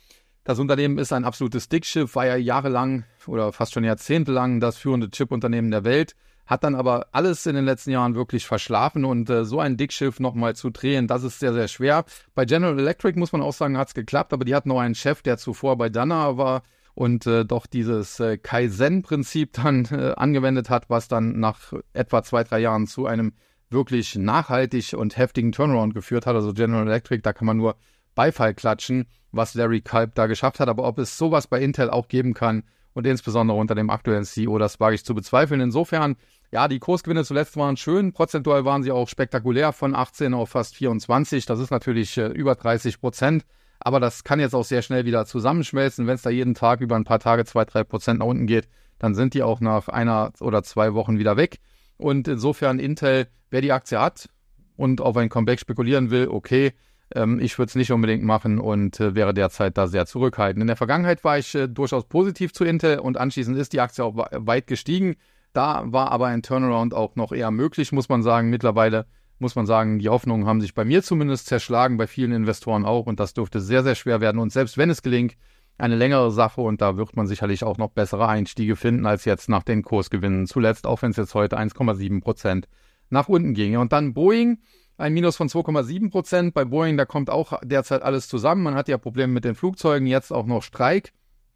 Das Unternehmen ist ein absolutes Dickschiff, war ja jahrelang oder fast schon jahrzehntelang das führende Chip-Unternehmen der Welt, hat dann aber alles in den letzten Jahren wirklich verschlafen und äh, so ein Dickschiff nochmal zu drehen, das ist sehr, sehr schwer. Bei General Electric muss man auch sagen, hat es geklappt, aber die hatten noch einen Chef, der zuvor bei Danaher war und äh, doch dieses äh, Kaizen-Prinzip dann äh, angewendet hat, was dann nach etwa zwei, drei Jahren zu einem wirklich nachhaltig und heftigen Turnaround geführt hat. Also General Electric, da kann man nur Beifall klatschen, was Larry Culp da geschafft hat. Aber ob es sowas bei Intel auch geben kann und insbesondere unter dem aktuellen C E O, das wage ich zu bezweifeln. Insofern, ja, die Kursgewinne zuletzt waren schön. Prozentual waren sie auch spektakulär von achtzehn auf fast vierundzwanzig. Das ist natürlich äh, über dreißig Prozent. Aber das kann jetzt auch sehr schnell wieder zusammenschmelzen. Wenn es da jeden Tag über ein paar Tage zwei, drei Prozent nach unten geht, dann sind die auch nach einer oder zwei Wochen wieder weg. Und insofern Intel, wer die Aktie hat und auf ein Comeback spekulieren will, okay, ähm, ich würde es nicht unbedingt machen und äh, wäre derzeit da sehr zurückhaltend. In der Vergangenheit war ich äh, durchaus positiv zu Intel und anschließend ist die Aktie auch weit gestiegen. Da war aber ein Turnaround auch noch eher möglich, muss man sagen. Mittlerweile muss man sagen, die Hoffnungen haben sich bei mir zumindest zerschlagen, bei vielen Investoren auch und das dürfte sehr, sehr schwer werden. Und selbst wenn es gelingt, eine längere Sache und da wird man sicherlich auch noch bessere Einstiege finden als jetzt nach den Kursgewinnen zuletzt, auch wenn es jetzt heute eins Komma sieben Prozent nach unten ging. Und dann Boeing, ein Minus von zwei Komma sieben Prozent. Bei Boeing, da kommt auch derzeit alles zusammen. Man hat ja Probleme mit den Flugzeugen, jetzt auch noch Streik.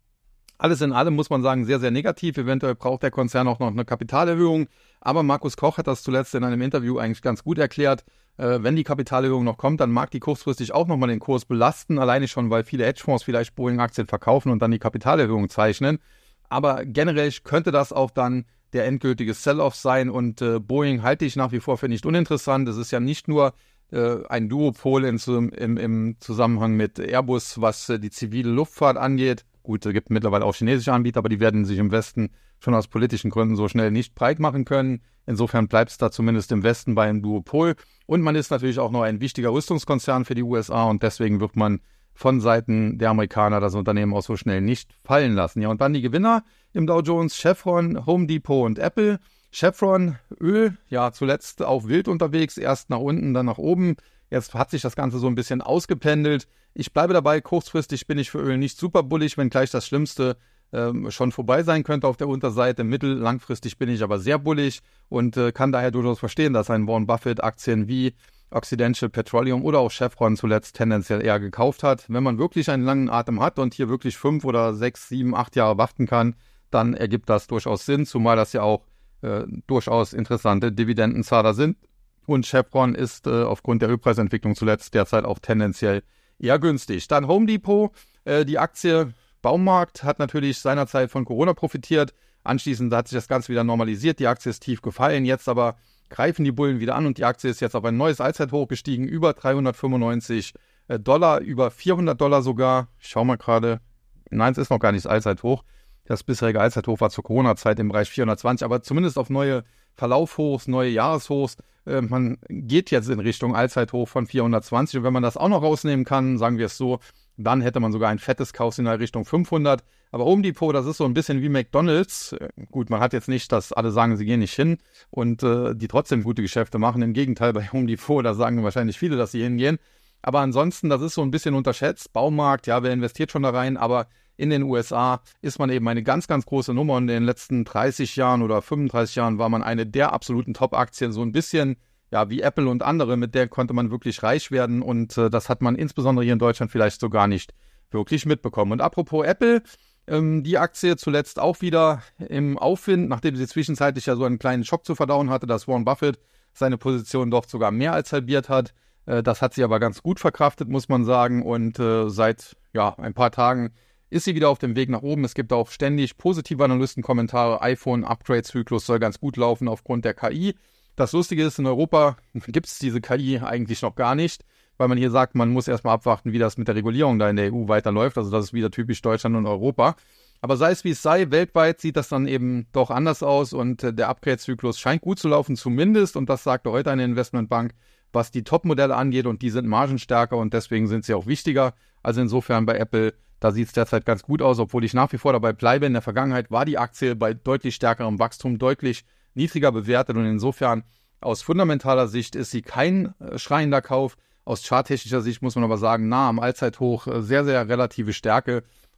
Alles in allem muss man sagen, sehr, sehr negativ. Eventuell braucht der Konzern auch noch eine Kapitalerhöhung. Aber Markus Koch hat das zuletzt in einem Interview eigentlich ganz gut erklärt. Äh, wenn die Kapitalerhöhung noch kommt, dann mag die kurzfristig auch nochmal den Kurs belasten. Alleine schon, weil viele Hedgefonds vielleicht Boeing-Aktien verkaufen und dann die Kapitalerhöhung zeichnen. Aber generell könnte das auch dann der endgültige Sell-Off sein. Und äh, Boeing halte ich nach wie vor für nicht uninteressant. Es ist ja nicht nur äh, ein Duopol in, im, im Zusammenhang mit Airbus, was äh, die zivile Luftfahrt angeht. Gut, es gibt mittlerweile auch chinesische Anbieter, aber die werden sich im Westen schon aus politischen Gründen so schnell nicht breit machen können. Insofern bleibt es da zumindest im Westen bei einem Duopol. Und man ist natürlich auch noch ein wichtiger Rüstungskonzern für die U S A und deswegen wird man von Seiten der Amerikaner das Unternehmen auch so schnell nicht fallen lassen. Ja, und dann die Gewinner im Dow Jones, Chevron, Home Depot und Apple. Chevron, Öl, ja zuletzt auch wild unterwegs, erst nach unten, dann nach oben. Jetzt hat sich das Ganze so ein bisschen ausgependelt. Ich bleibe dabei, kurzfristig bin ich für Öl nicht super bullig, wenn gleich das Schlimmste ähm, schon vorbei sein könnte auf der Unterseite. Mittel-, langfristig bin ich aber sehr bullig und äh, kann daher durchaus verstehen, dass ein Warren Buffett Aktien wie Occidental Petroleum oder auch Chevron zuletzt tendenziell eher gekauft hat. Wenn man wirklich einen langen Atem hat und hier wirklich fünf oder sechs, sieben, acht Jahre warten kann, dann ergibt das durchaus Sinn, zumal das ja auch äh, durchaus interessante Dividendenzahler sind. Und Chevron ist äh, aufgrund der Ölpreisentwicklung zuletzt derzeit auch tendenziell eher günstig. Dann Home Depot, äh, die Aktie Baumarkt hat natürlich seinerzeit von Corona profitiert. Anschließend hat sich das Ganze wieder normalisiert. Die Aktie ist tief gefallen. Jetzt aber greifen die Bullen wieder an und die Aktie ist jetzt auf ein neues Allzeithoch gestiegen. Über dreihundertfünfundneunzig Dollar, über vierhundert Dollar sogar. Ich schaue mal gerade. Nein, es ist noch gar nicht das Allzeithoch. Das bisherige Allzeithoch war zur Corona-Zeit im Bereich vierhundertzwanzig, aber zumindest auf neue Verlaufhochs, neue Jahreshochs. Äh, man geht jetzt in Richtung Allzeithoch von vierhundertzwanzig und wenn man das auch noch rausnehmen kann, sagen wir es so, dann hätte man sogar ein fettes Kaufsignal Richtung fünfhundert. Aber Home Depot, das ist so ein bisschen wie McDonald's. Äh, gut, man hat jetzt nicht, dass alle sagen, sie gehen nicht hin und äh, die trotzdem gute Geschäfte machen. Im Gegenteil, bei Home Depot, da sagen wahrscheinlich viele, dass sie hingehen. Aber ansonsten, das ist so ein bisschen unterschätzt. Baumarkt, ja, wer investiert schon da rein, aber in den U S A ist man eben eine ganz, ganz große Nummer. Und in den letzten dreißig Jahren oder fünfunddreißig Jahren war man eine der absoluten Top-Aktien. So ein bisschen, ja, wie Apple und andere, mit der konnte man wirklich reich werden. Und äh, das hat man insbesondere hier in Deutschland vielleicht so gar nicht wirklich mitbekommen. Und apropos Apple, ähm, die Aktie zuletzt auch wieder im Aufwind, nachdem sie zwischenzeitlich ja so einen kleinen Schock zu verdauen hatte, dass Warren Buffett seine Position doch sogar mehr als halbiert hat. Äh, das hat sie aber ganz gut verkraftet, muss man sagen. Und äh, seit ja, ein paar Tagen ist sie wieder auf dem Weg nach oben. Es gibt auch ständig positive Analystenkommentare. iPhone-Upgrade-Zyklus soll ganz gut laufen aufgrund der K I. Das Lustige ist, in Europa gibt es diese K I eigentlich noch gar nicht, weil man hier sagt, man muss erstmal abwarten, wie das mit der Regulierung da in der E U weiterläuft. Also das ist wieder typisch Deutschland und Europa. Aber sei es wie es sei, weltweit sieht das dann eben doch anders aus und der Upgrade-Zyklus scheint gut zu laufen, zumindest. Und das sagte heute eine Investmentbank, was die Top-Modelle angeht und die sind margenstärker und deswegen sind sie auch wichtiger. Also insofern bei Apple, da sieht es derzeit ganz gut aus, obwohl ich nach wie vor dabei bleibe. In der Vergangenheit war die Aktie bei deutlich stärkerem Wachstum deutlich niedriger bewertet und insofern aus fundamentaler Sicht ist sie kein äh, schreiender Kauf. Aus charttechnischer Sicht muss man aber sagen, nah am Allzeithoch, äh, sehr, sehr relative Stärke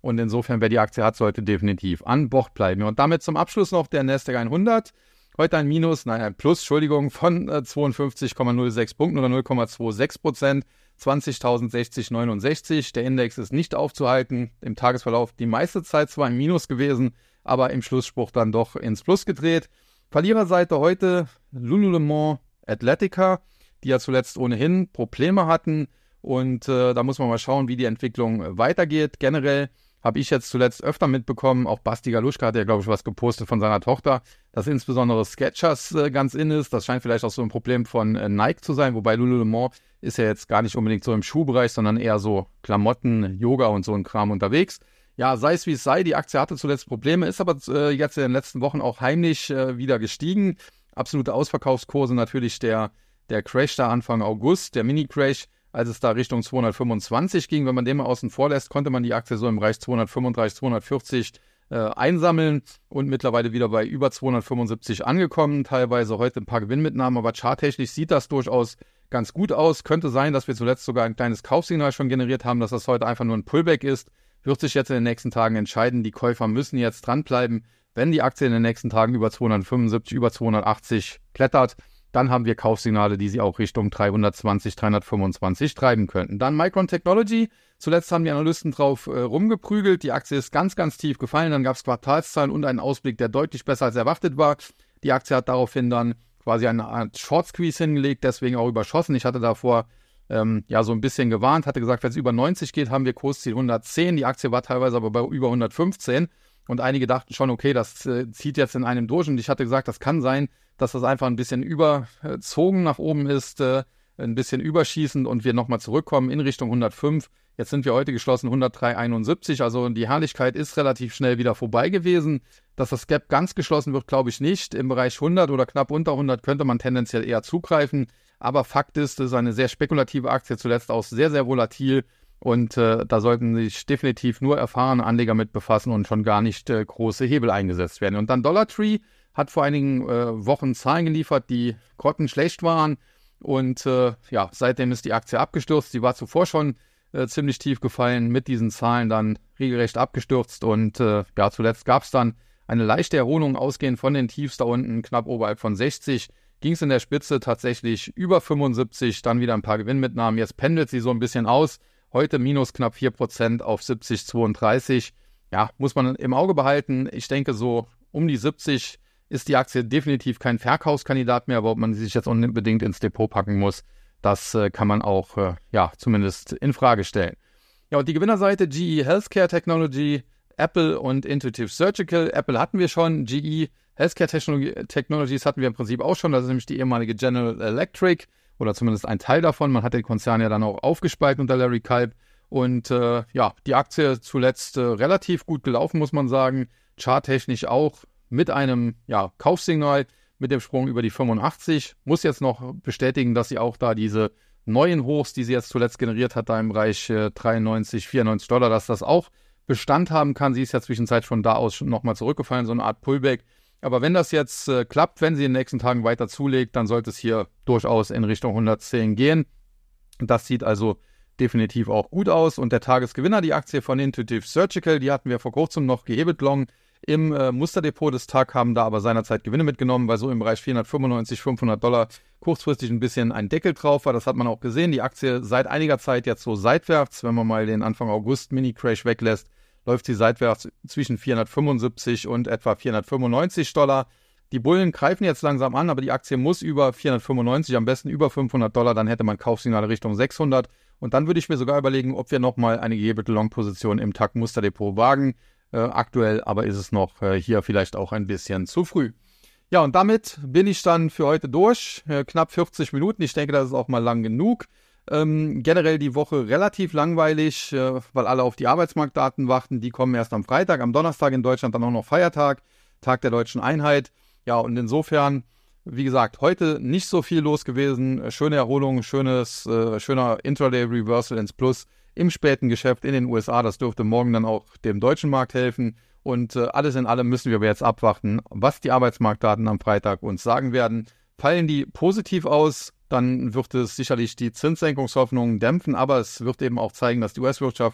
Und insofern, wer die Aktie hat, sollte definitiv an Bord bleiben. Und damit zum Abschluss noch der Nasdaq hundert. Heute ein Minus, nein, ein Plus, Entschuldigung, von äh, zweiundfünfzig Komma null sechs Punkten oder null Komma sechsundzwanzig Prozent, zwanzigtausendsechzig Komma neunundsechzig. Der Index ist nicht aufzuhalten, im Tagesverlauf die meiste Zeit zwar im Minus gewesen, aber im Schlussspruch dann doch ins Plus gedreht. Verliererseite heute Lululemon Athletica, die ja zuletzt ohnehin Probleme hatten. Und äh, da muss man mal schauen, wie die Entwicklung weitergeht. Generell habe ich jetzt zuletzt öfter mitbekommen, auch Basti Galuschka hat ja, glaube ich, was gepostet von seiner Tochter, dass insbesondere Skechers äh, ganz in ist. Das scheint vielleicht auch so ein Problem von äh, Nike zu sein, wobei Lululemon ist ja jetzt gar nicht unbedingt so im Schuhbereich, sondern eher so Klamotten, Yoga und so ein Kram unterwegs. Ja, sei es wie es sei, die Aktie hatte zuletzt Probleme, ist aber äh, jetzt in den letzten Wochen auch heimlich äh, wieder gestiegen. Absolute Ausverkaufskurse natürlich der, der Crash da Anfang August, der Mini-Crash, als es da Richtung zweihundertfünfundzwanzig ging. Wenn man den mal außen vor lässt, konnte man die Aktie so im Bereich zweihundertfünfunddreißig, zweihundertvierzig äh, einsammeln und mittlerweile wieder bei über zweihundertfünfundsiebzig angekommen. Teilweise heute ein paar Gewinnmitnahmen, aber charttechnisch sieht das durchaus ganz gut aus. Könnte sein, dass wir zuletzt sogar ein kleines Kaufsignal schon generiert haben, dass das heute einfach nur ein Pullback ist. Wird sich jetzt in den nächsten Tagen entscheiden. Die Käufer müssen jetzt dranbleiben. Wenn die Aktie in den nächsten Tagen über zweihundertfünfundsiebzig, über zweihundertachtzig klettert, dann haben wir Kaufsignale, die sie auch Richtung dreihundertzwanzig, dreihundertfünfundzwanzig treiben könnten. Dann Micron Technology. Zuletzt haben die Analysten drauf äh, rumgeprügelt. Die Aktie ist ganz, ganz tief gefallen. Dann gab es Quartalszahlen und einen Ausblick, der deutlich besser als erwartet war. Die Aktie hat daraufhin dann quasi eine Art Short Squeeze hingelegt, deswegen auch überschossen. Ich hatte davor ähm, ja so ein bisschen gewarnt, hatte gesagt, wenn es über neunzig geht, haben wir Kursziel hundertzehn. Die Aktie war teilweise aber bei über hundertfünfzehn. Und einige dachten schon, okay, das äh, zieht jetzt in einem durch. Und ich hatte gesagt, das kann sein, dass das einfach ein bisschen überzogen nach oben ist, äh, ein bisschen überschießend und wir nochmal zurückkommen in Richtung hundertfünf. Jetzt sind wir heute geschlossen hundertdrei Komma einundsiebzig, also die Herrlichkeit ist relativ schnell wieder vorbei gewesen. Dass das Gap ganz geschlossen wird, glaube ich nicht. Im Bereich hundert oder knapp unter hundert könnte man tendenziell eher zugreifen. Aber Fakt ist, es ist eine sehr spekulative Aktie, zuletzt auch sehr, sehr volatil. Und äh, da sollten sich definitiv nur erfahrene Anleger mit befassen und schon gar nicht äh, große Hebel eingesetzt werden. Und dann Dollar Tree hat vor einigen äh, Wochen Zahlen geliefert, die grottenschlecht waren. Und äh, ja, seitdem ist die Aktie abgestürzt. Sie war zuvor schon äh, ziemlich tief gefallen, mit diesen Zahlen dann regelrecht abgestürzt. Und äh, ja, zuletzt gab es dann eine leichte Erholung, ausgehend von den Tiefs da unten, knapp oberhalb von sechzig. Ging es in der Spitze tatsächlich über fünfundsiebzig, dann wieder ein paar Gewinnmitnahmen. Jetzt pendelt sie so ein bisschen aus. Heute minus knapp vier Prozent auf siebzig Komma zweiunddreißig. Ja, muss man im Auge behalten. Ich denke, so um die siebzig ist die Aktie definitiv kein Verkaufskandidat mehr, aber ob man sie sich jetzt unbedingt ins Depot packen muss, das äh, kann man auch äh, ja, zumindest in Frage stellen. Ja, und die Gewinnerseite G E Healthcare Technology, Apple und Intuitive Surgical. Apple hatten wir schon, G E Healthcare Technologies hatten wir im Prinzip auch schon. Das ist nämlich die ehemalige General Electric oder zumindest ein Teil davon. Man hat den Konzern ja dann auch aufgespalten unter Larry Culp. Und äh, ja, die Aktie zuletzt äh, relativ gut gelaufen, muss man sagen. Charttechnisch auch mit einem ja, Kaufsignal, mit dem Sprung über die fünfundachtzig. Muss jetzt noch bestätigen, dass sie auch da diese neuen Hochs, die sie jetzt zuletzt generiert hat, da im Bereich äh, dreiundneunzig, vierundneunzig Dollar, dass das auch Bestand haben kann. Sie ist ja zwischenzeit von da aus schon nochmal zurückgefallen, so eine Art Pullback. Aber wenn das jetzt äh, klappt, wenn sie in den nächsten Tagen weiter zulegt, dann sollte es hier durchaus in Richtung hundertzehn gehen. Das sieht also definitiv auch gut aus. Und der Tagesgewinner, die Aktie von Intuitive Surgical, die hatten wir vor kurzem noch gehebelt long im äh, Musterdepot des T A G, haben da aber seinerzeit Gewinne mitgenommen, weil so im Bereich vierhundertfünfundneunzig, fünfhundert Dollar kurzfristig ein bisschen ein Deckel drauf war. Das hat man auch gesehen. Die Aktie seit einiger Zeit jetzt so seitwärts, wenn man mal den Anfang August Mini-Crash weglässt, läuft sie seitwärts zwischen vierhundertfünfundsiebzig und etwa vierhundertfünfundneunzig Dollar. Die Bullen greifen jetzt langsam an, aber die Aktie muss über vierhundertfünfundneunzig, am besten über fünfhundert Dollar, dann hätte man Kaufsignale Richtung sechshundert. Und dann würde ich mir sogar überlegen, ob wir nochmal eine gehebelte Long-Position im T A G-Musterdepot wagen. Äh, aktuell aber ist es noch äh, hier vielleicht auch ein bisschen zu früh. Ja, und damit bin ich dann für heute durch. Äh, knapp vierzig Minuten. Ich denke, das ist auch mal lang genug. Ähm, generell die Woche relativ langweilig, äh, weil alle auf die Arbeitsmarktdaten warten. Die kommen erst am Freitag, am Donnerstag in Deutschland dann auch noch Feiertag, Tag der Deutschen Einheit. Ja, und insofern, wie gesagt, heute nicht so viel los gewesen. Schöne Erholung, schönes, äh, schöner Intraday-Reversal ins Plus im späten Geschäft in den U S A. Das dürfte morgen dann auch dem deutschen Markt helfen. Und äh, alles in allem müssen wir aber jetzt abwarten, was die Arbeitsmarktdaten am Freitag uns sagen werden. Fallen die positiv aus, dann wird es sicherlich die Zinssenkungshoffnungen dämpfen, aber es wird eben auch zeigen, dass die U S-Wirtschaft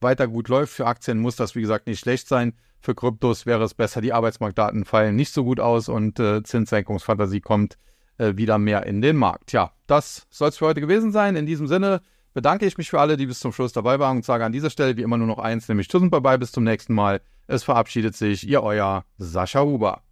weiter gut läuft. Für Aktien muss das, wie gesagt, nicht schlecht sein. Für Kryptos wäre es besser, die Arbeitsmarktdaten fallen nicht so gut aus und äh, Zinssenkungsfantasie kommt äh, wieder mehr in den Markt. Ja, das soll es für heute gewesen sein. In diesem Sinne bedanke ich mich für alle, die bis zum Schluss dabei waren und sage an dieser Stelle wie immer nur noch eins, nämlich tschüss und bye bye, bis zum nächsten Mal. Es verabschiedet sich Ihr euer Sascha Huber.